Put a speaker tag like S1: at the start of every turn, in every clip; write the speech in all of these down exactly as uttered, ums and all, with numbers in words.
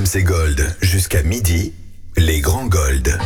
S1: C Gold jusqu'à midi, les grands Gold.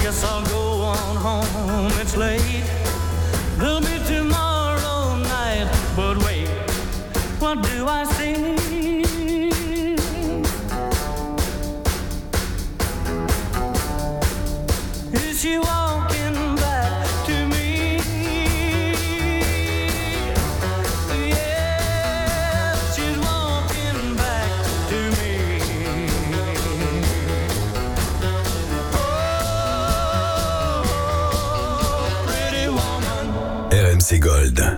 S2: guess I'll go on home, it's late. There'll be tomorrow night, but wait, what do I see? Is she walking back to me? Yeah, she's walking back to me. Oh, pretty woman.
S1: R M C Gold.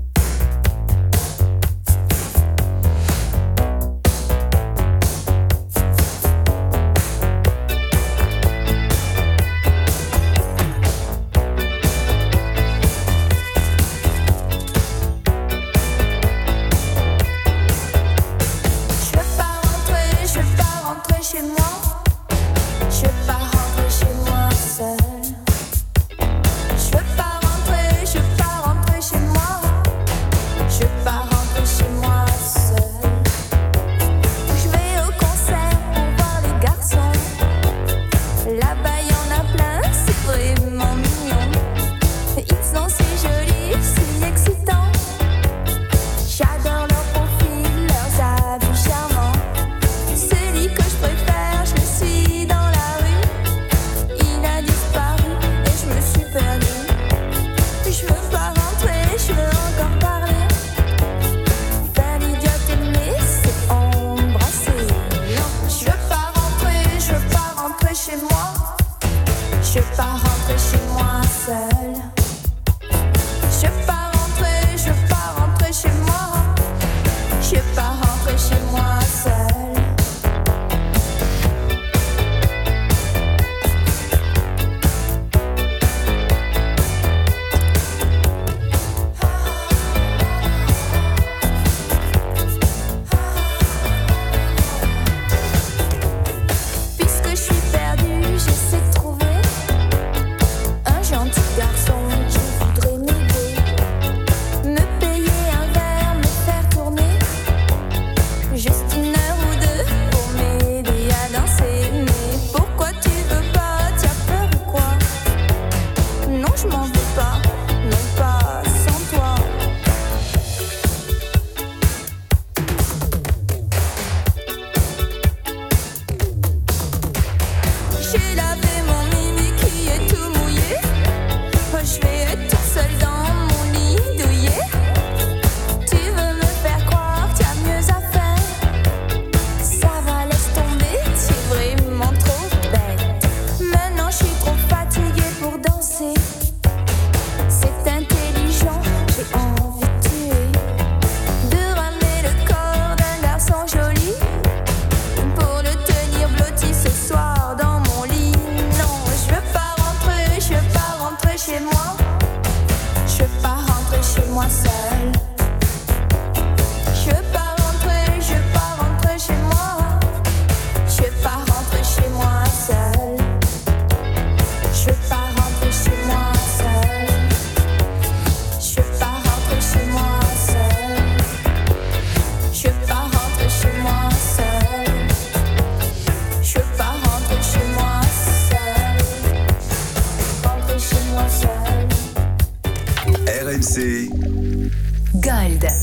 S3: Gold.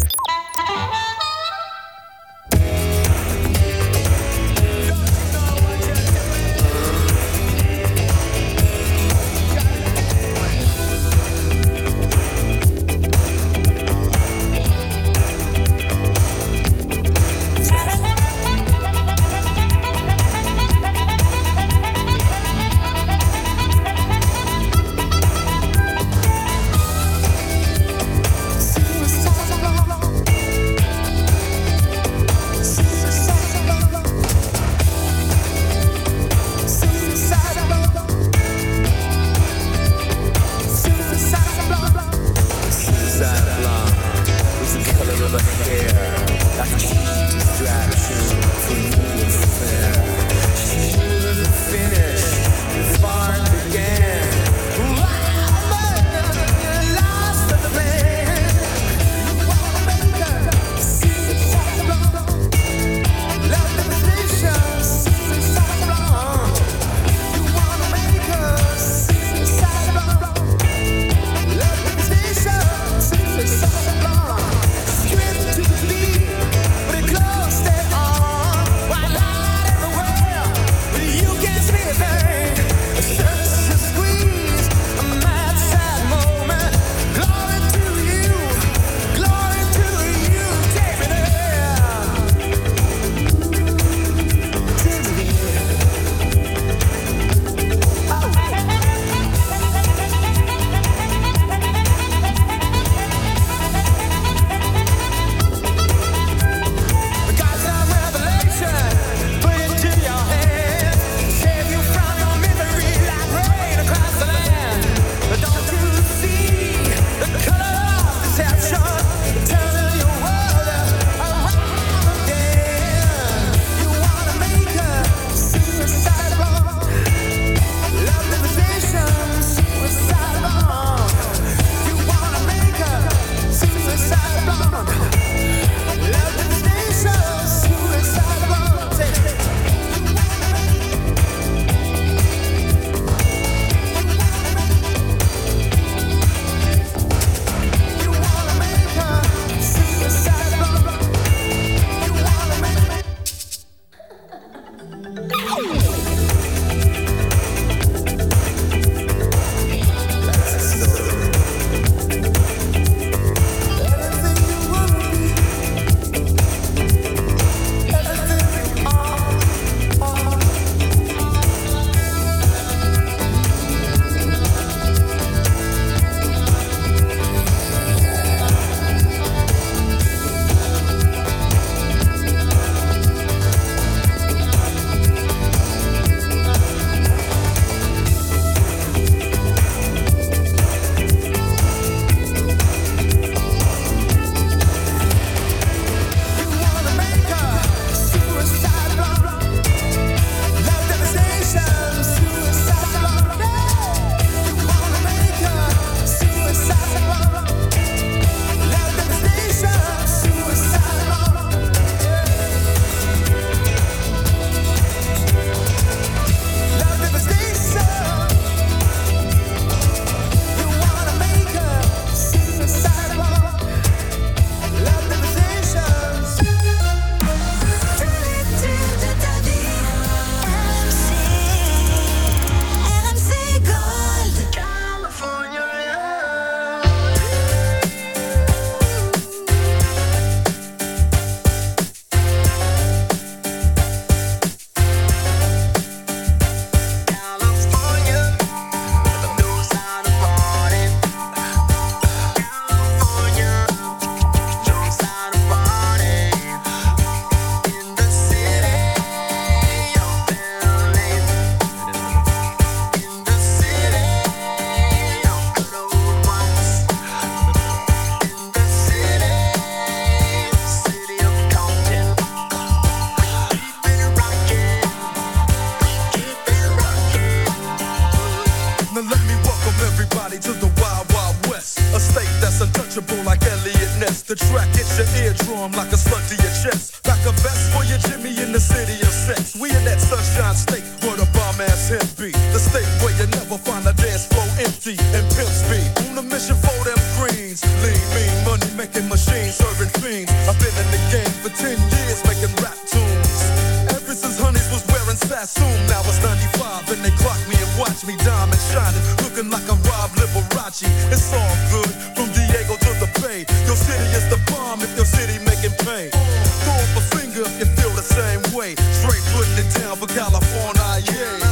S4: Si nous savons
S3: unapproachable like Elliot Ness. The track hits your eardrum like a slug to your chest. Like a vest for your Jimmy in the city of sex. We in that sunshine state where the bomb ass him be. The state where you never find a dance floor empty and pimp speed. On a mission for them greens. Lean, mean, money making machines, serving fiends. I've been in the game for ten years making rap tunes. Ever since Honeys was wearing Sassoon. Now it's ninety-five and they clock me and watch me diamond shining. Looking like a Rob Liberace. It's all good from Diego to the Bay. Your city is the bomb if your city making pain. Throw up a finger if you feel the same way. Straight putting it down for California, yeah.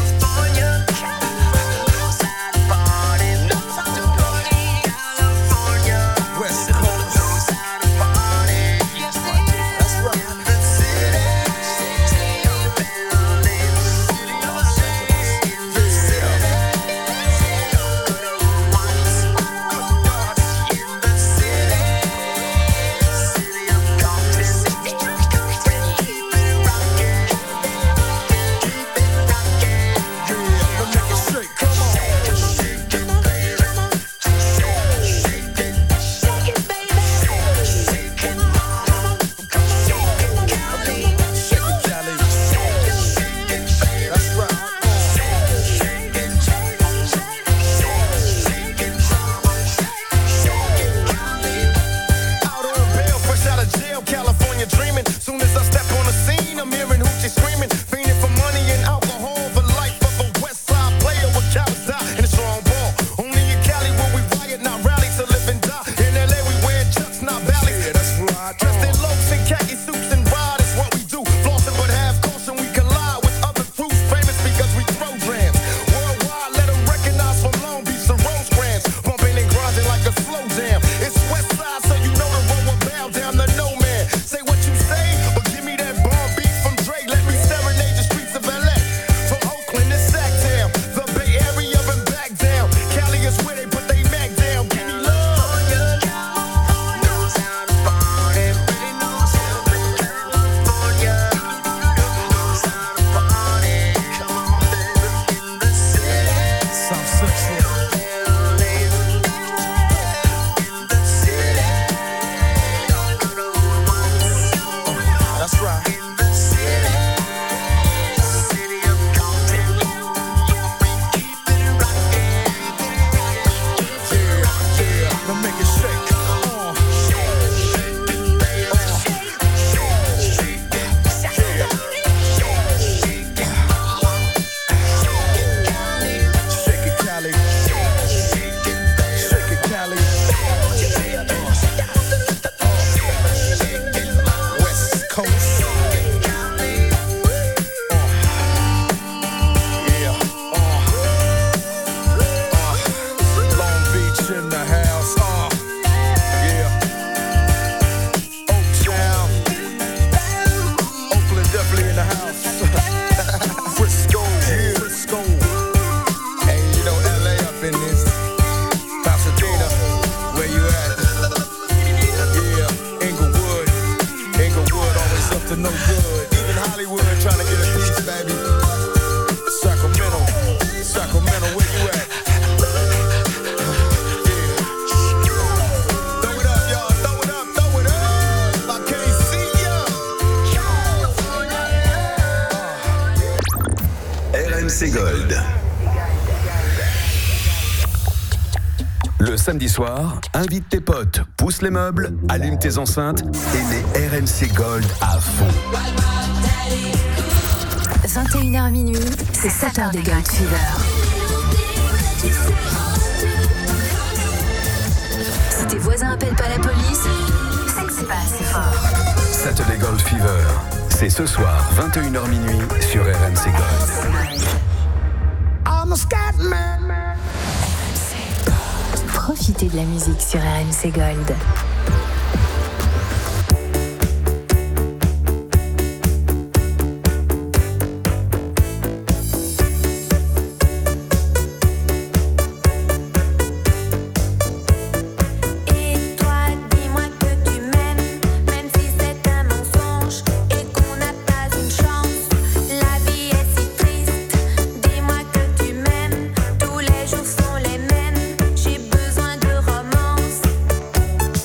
S1: Le samedi soir, invite tes potes, pousse les meubles, allume tes enceintes et mets R M C Gold à fond.
S4: vingt et une heures minuit, c'est Saturday Gold Fever. Si tes voisins appellent pas la police, c'est que c'est pas assez fort.
S1: Saturday Gold Fever, c'est ce soir, vingt et une heures minuit sur R M C Gold.
S2: I'm a scat man.
S4: Profitez de la musique sur R M C Gold.
S5: Tous les jours sont les mêmes, j'ai besoin de romance.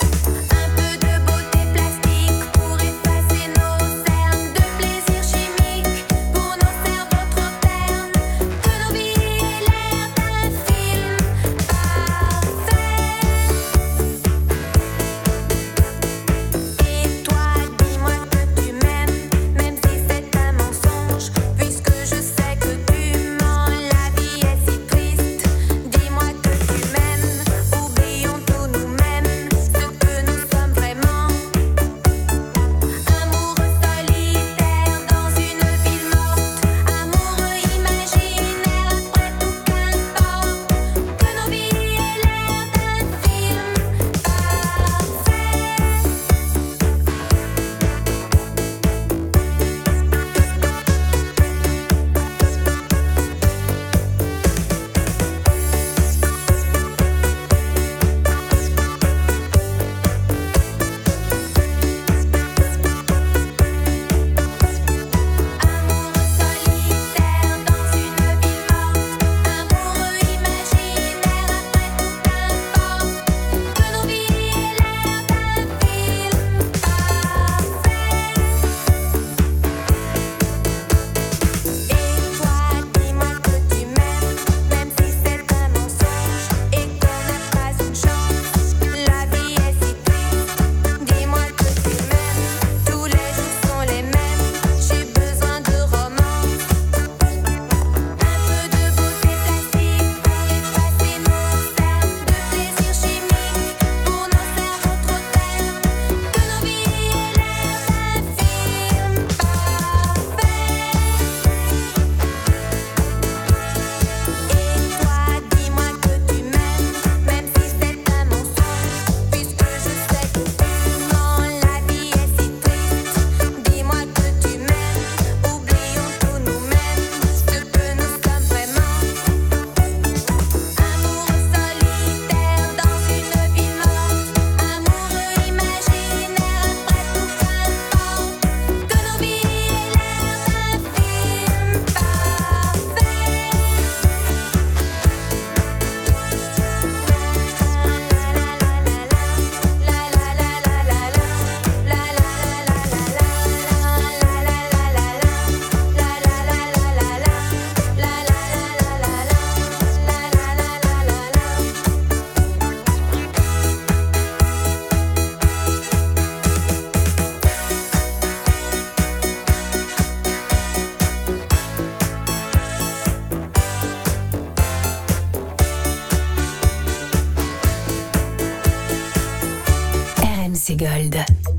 S4: M C Gold.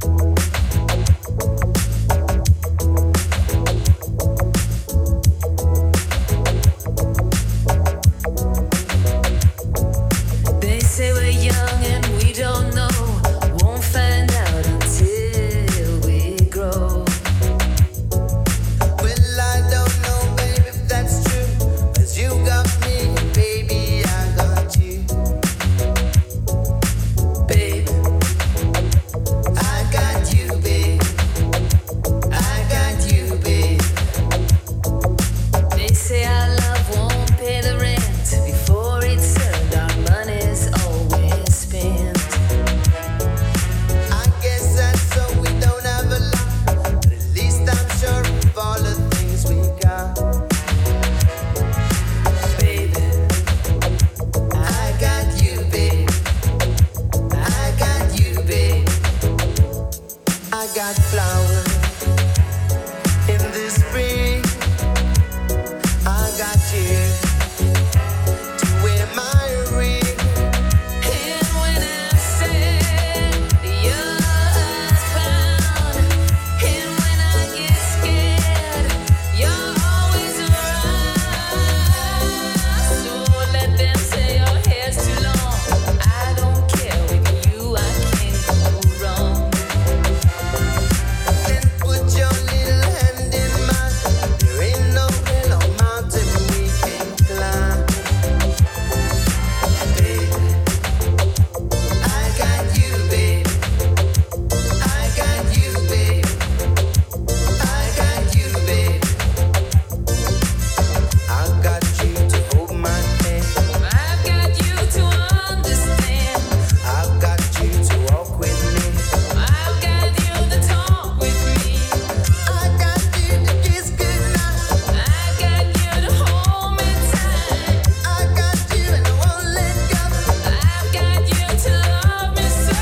S5: They say we're young and we don't know. Won't find out until we grow.
S6: Well, I don't know, baby, if that's true. 'Cause you got me, baby, I got you.
S5: Baby,
S6: I got you, babe. I got you, babe.
S5: they say our love won't pay the rent. Before it's earned, our money's always spent.
S6: I guess that's so we don't have a lot. But at least I'm sure of all the things we got.
S5: Baby,
S6: I got you, babe. I got you, babe. I got flowers in the spring. I got you to wear my ring.
S5: and when I said you're found, and when I get scared, you're always around. So let them say your hair's too long. I don't care, with you I can't go wrong.
S6: Then put your little hand in mine. There ain't no hill or mountain we can't climb. Baby, I got you, babe. I got you, babe. I got you, babe. I got you to hold my hand.
S5: I've got you to understand.
S6: I've got you to walk with me.
S5: I've got you to talk with me.
S6: I got you to kiss goodnight.
S5: I've got you to hold me tight.
S6: I got you and I won't let go.
S5: I've got you to love me so.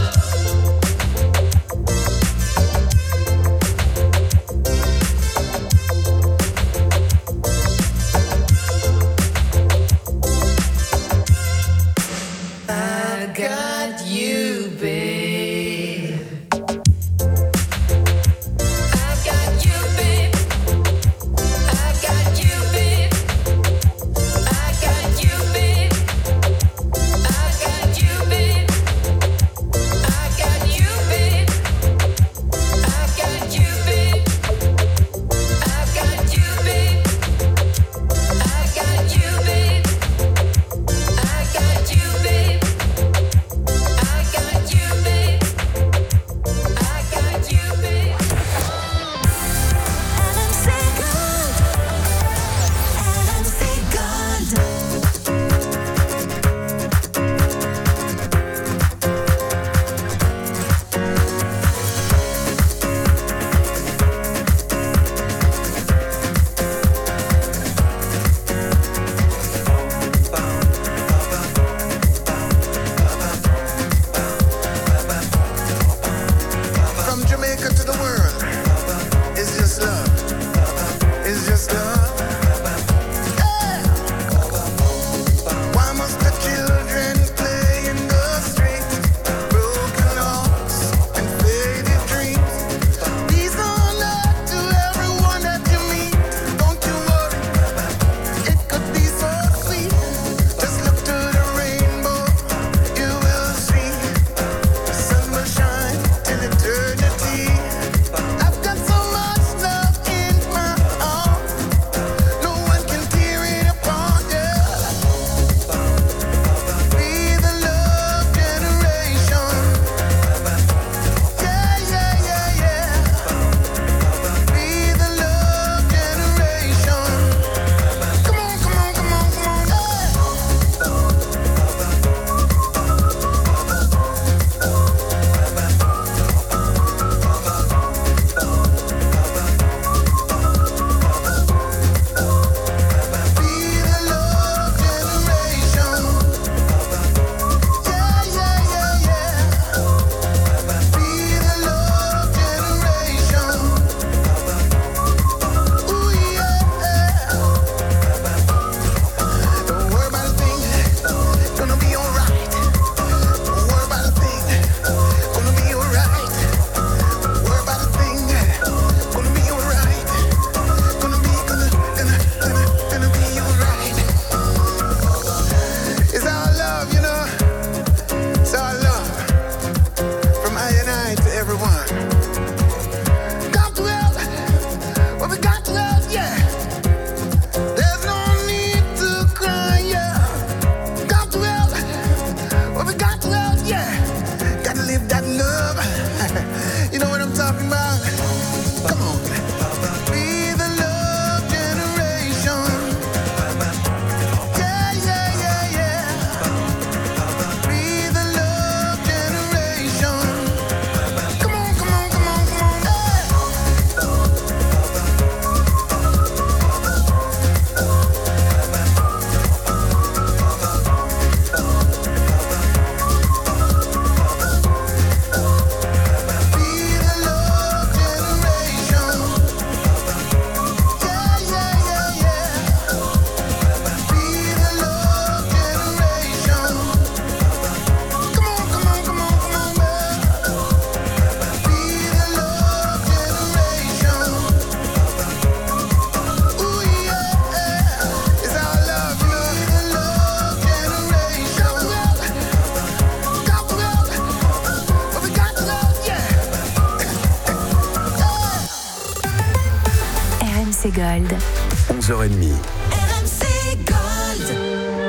S6: I got you, babe.
S5: I got you, babe. I got you, babe. I got you, babe. I got you, babe. I got you, babe. I got you, babe. I got you, babe. I got you, babe. I got you, babe. I got you, babe.
S4: C Gold.
S1: onze heures trente.
S7: R M C Gold.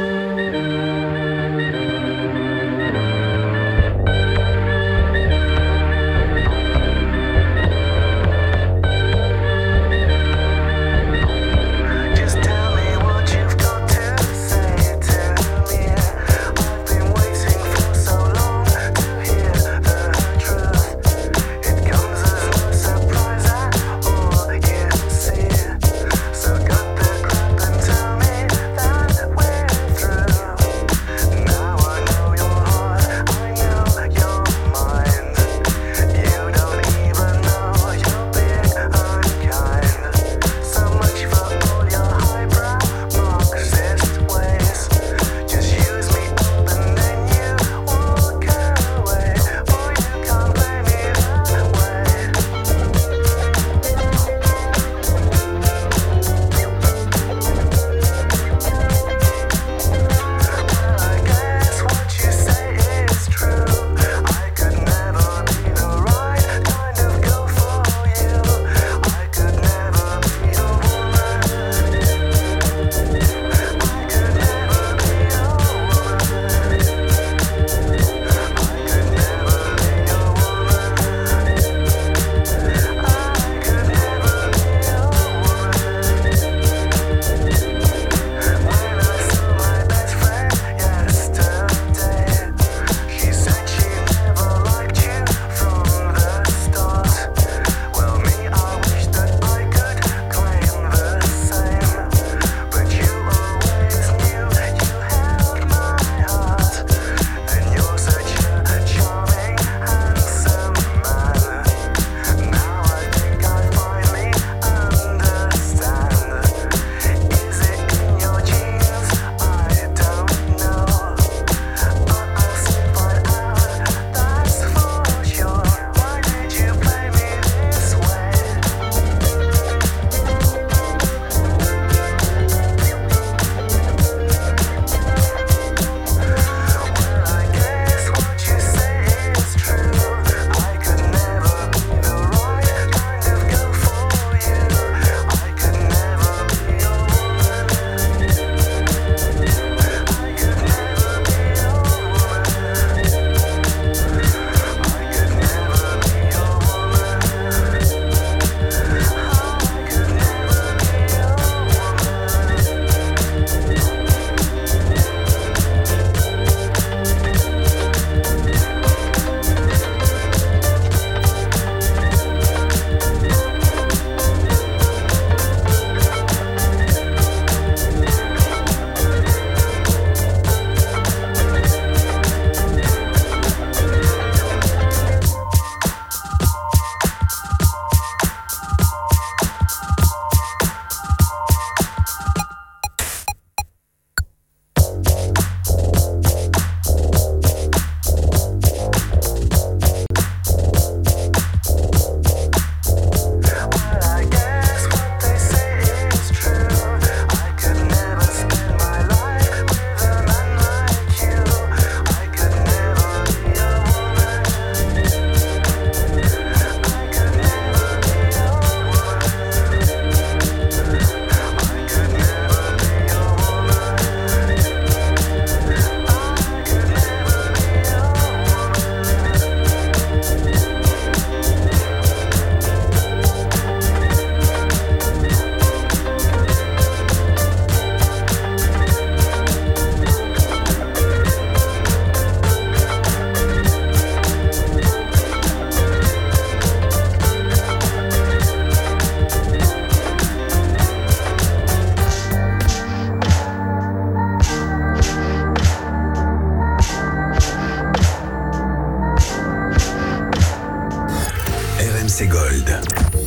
S1: R M C Gold.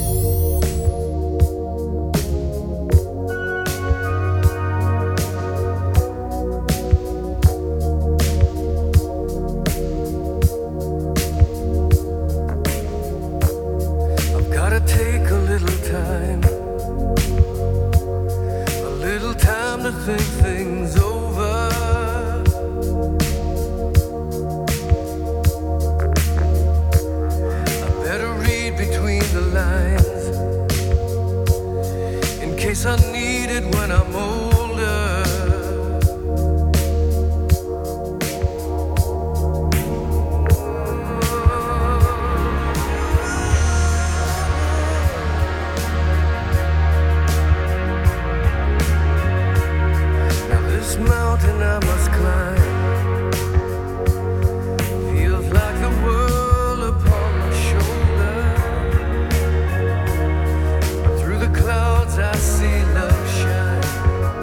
S8: Think things over. I better read between the lines. In guess I need it when I'm older. Now this mountain I must climb feels like the world upon my shoulder. But through the clouds I see love shine.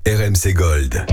S1: R M C Gold.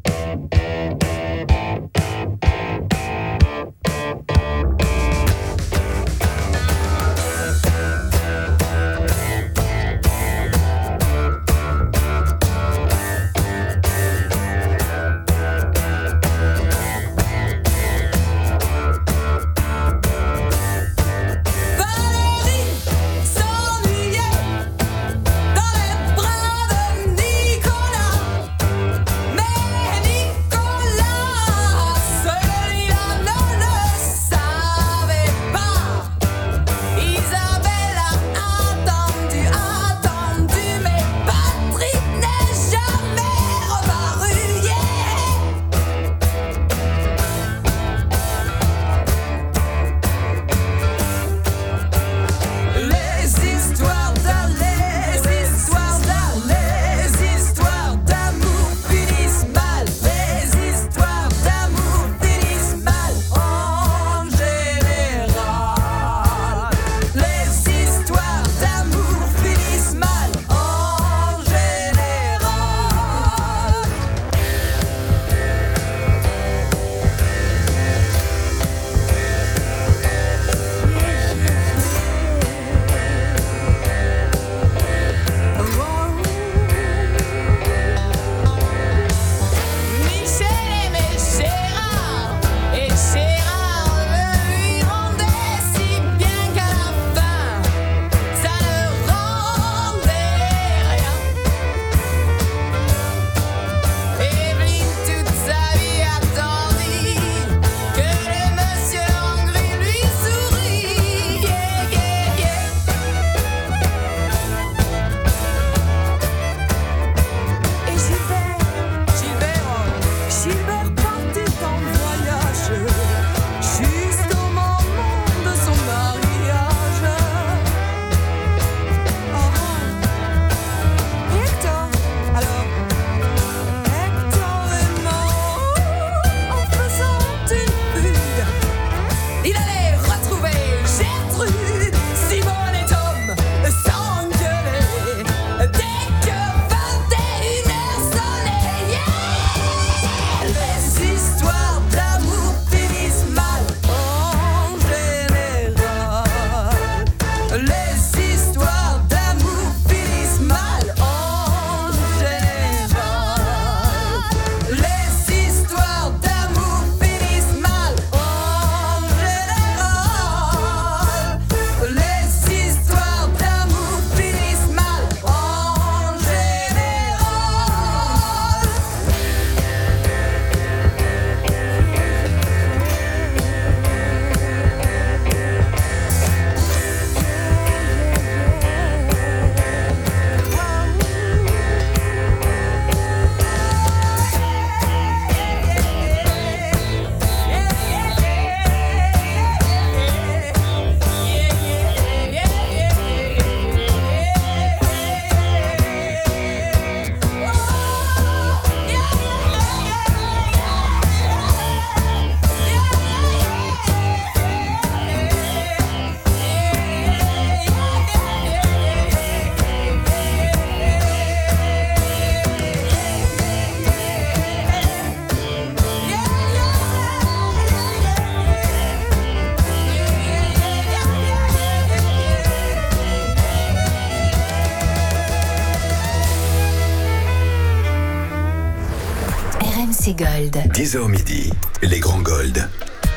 S4: Gold.
S1: dix heures midi, les grands Gold.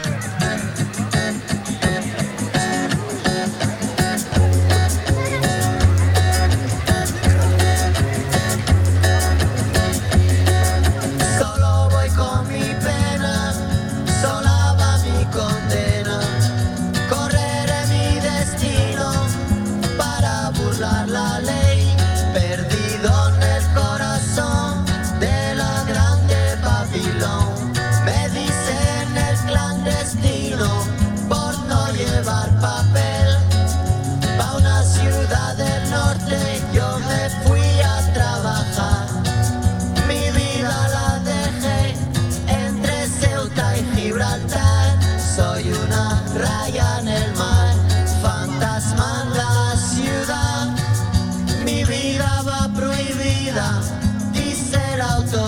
S6: Solo voy con mi pena, sola va mi condena. Correré mi destino para burlar la ley, perdido en el corazón de la grande Babilón. Me dicen el clandestino por no llevar papel. Pa' una ciudad del norte yo me fui a trabajar. Mi vida la dejé entre Ceuta y Gibraltar. Soy una raya en el mar, fantasma en la ciudad. Mi vida va prohibida, dice la autoridad.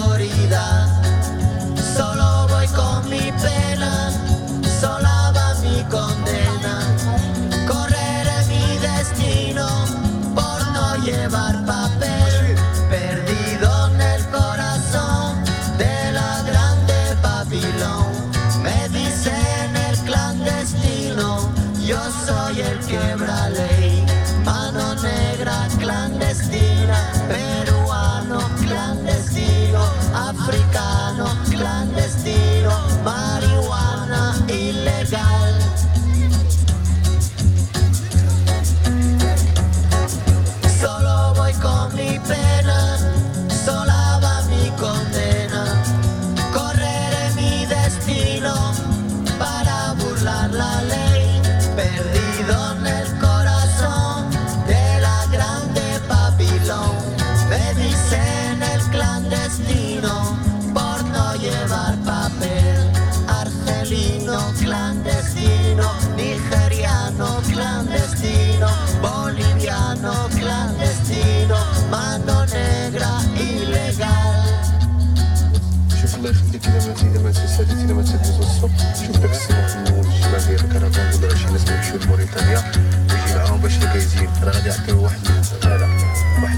S6: destino para burlar la ley, perdido en el corazón de la grande Babilón. Me dicen el clandestino por no llevar papel, argelino clandestino, nigeriano clandestino, boliviano clandestino, mano negra ilegal.
S9: شوف الله يخليك اذا ما اذا ما تساليتي اذا ما تدوز السوق شوف داك السنه في الاول الجماعه ديال الكرفان ولا شي ناس يمشيو لموريتانيا ويجي معاهم باش الكايزين راه غادي يعطيو واحد هذا واحد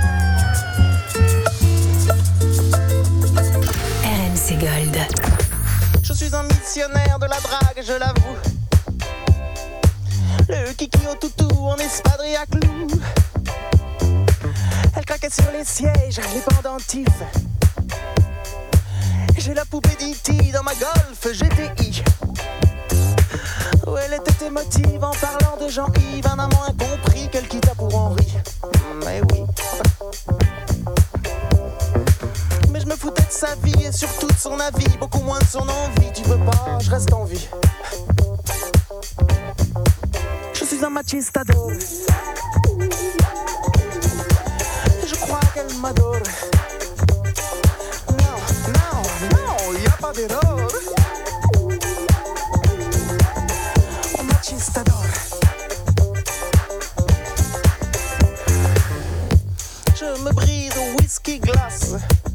S4: R M C Gold.
S6: Je suis un missionnaire de la drague, je l'avoue. Le kiki au toutou en espadrille à clous. Elle craquait sur les sièges, les pendentifs. J'ai la poupée d'E T dans ma Golf G T I. Oh, elle était émotive en parlant de Jean-Yves, un amant incompris qu'elle quitta pour Henri. Mais oui. Mais je me foutais de sa vie et surtout de son avis, beaucoup moins de son envie. Tu veux pas, je reste en vie. Je suis un machistador. Et je crois qu'elle m'adore. Non, non, non, y a pas d'erreur. Un machistador. Je me brise au whisky glace,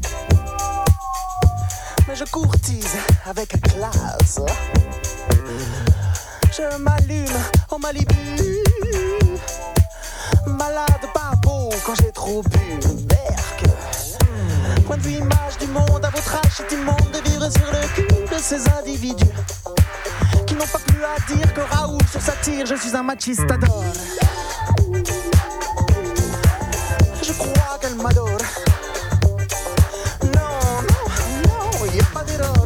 S6: mais je courtise avec classe. Je m'allume au Malibu, malade pas beau quand j'ai trop bu. Berk. Point de vue image du monde, à votre âge c'est immonde de vivre sur le cul de ces individus qui n'ont pas plus à dire que Raoul sur sa tire. Je suis un machistador. Je crois qu'elle m'adore. Non, non, non, y a pas d'erreur.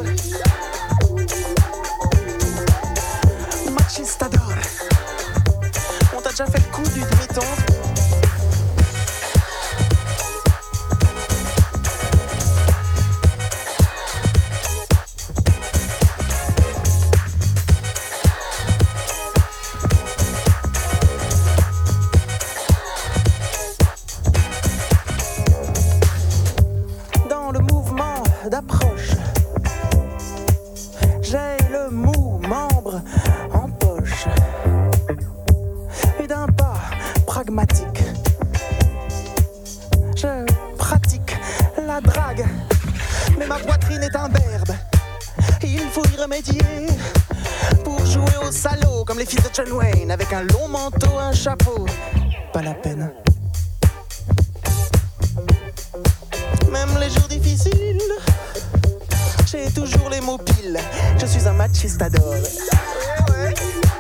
S6: Machistador. On t'a déjà fait le coup du demi-ton? Dans le mouvement d'approche, j'ai le mou membre en poche et d'un pas pragmatique, je pratique la drague, mais ma poitrine est imberbe. Il faut y remédier pour jouer au salaud comme les fils de John Wayne avec un long manteau, un chapeau. Pas la peine. Même les jours difficiles, j'ai toujours les mots piles. Je suis un machistador. Ouais, ouais.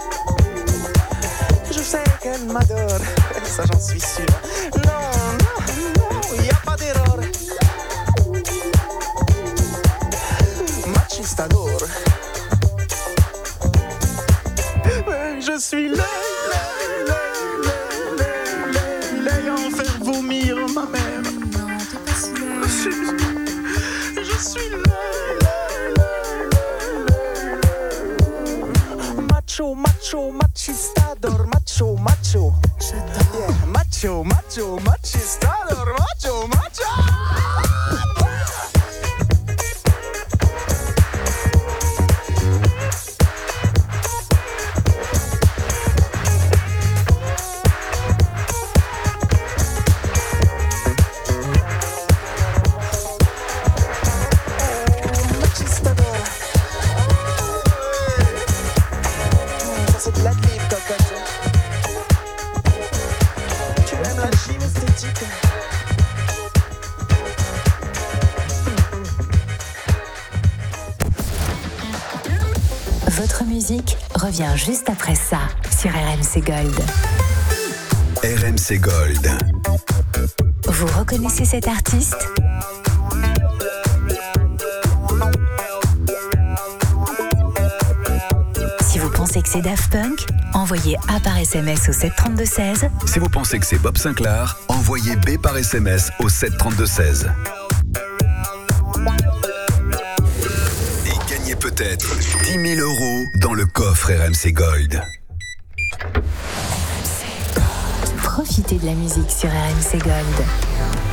S6: Je sais qu'elle m'adore, ça j'en suis sûr. Non, non, non, y a pas d'erreur. Machistador. Ouais, je suis là, là, là, là, là, là, là, en faire vomir ma mère. Je suis, je suis là, là, là, là. Macho, macho, machistador, macho, macho. Yeah, macho, macho, machistador, macho, macho.
S4: Votre musique revient juste après ça sur R M C Gold.
S1: R M C Gold.
S4: Vous reconnaissez cet artiste ? Si vous pensez que c'est Daft Punk, envoyez A par S M S au sept trente-deux seize.
S1: Si vous pensez que c'est Bob Sinclair, envoyez B par S M S au sept trente-deux seize. Et gagnez peut-être dix mille euros dans le coffre R M C Gold.
S4: Profitez de la musique sur R M C Gold.